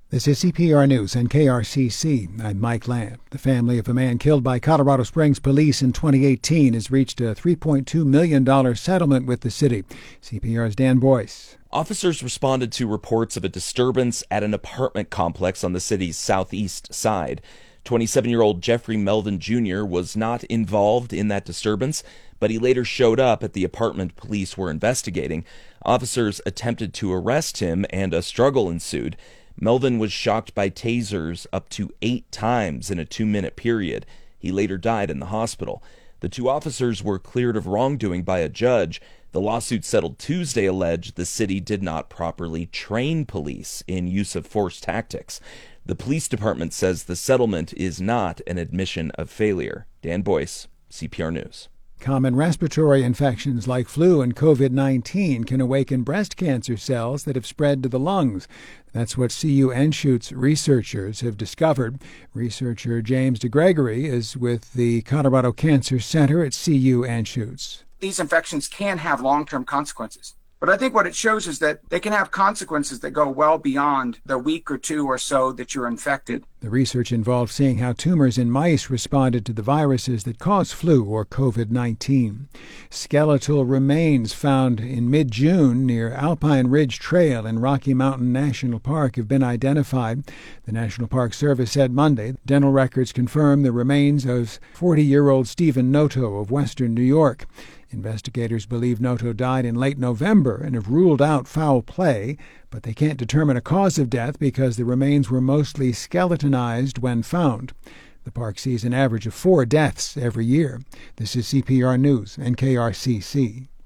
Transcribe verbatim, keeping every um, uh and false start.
This is C P R News and K R C C. I'm Mike Lamb. The family of a man killed by Colorado Springs police in twenty eighteen has reached a three point two million dollars settlement with the city. C P R's Dan Boyce. Officers responded to reports of a disturbance at an apartment complex on the city's southeast side. twenty-seven-year-old Jeffrey Meldon Junior was not involved in that disturbance, but he later showed up at the apartment police were investigating. Officers attempted to arrest him, and a struggle ensued. Meldon was shocked by tasers up to eight times in a two-minute period. He later died in the hospital. The two officers were cleared of wrongdoing by a judge. The lawsuit settled Tuesday alleged the city did not properly train police in use of force tactics. The police department says the settlement is not an admission of failure. Dan Boyce, C P R News. Common respiratory infections like flu and covid nineteen can awaken breast cancer cells that have spread to the lungs. That's what C U Anschutz researchers have discovered. Researcher James DeGregory is with the Colorado Cancer Center at C U Anschutz. These infections can have long-term consequences. But I think what it shows is that they can have consequences that go well beyond the week or two or so that you're infected. The research involved seeing how tumors in mice responded to the viruses that cause flu or covid nineteen. Skeletal remains found in mid-June near Alpine Ridge Trail in Rocky Mountain National Park have been identified. The National Park Service said Monday dental records confirm the remains of forty-year-old Stephen Noto of western New York. Investigators believe Noto died in late November and have ruled out foul play, but they can't determine a cause of death because the remains were mostly skeletonized when found. The park sees an average of four deaths every year. This is C P R News and K R C C.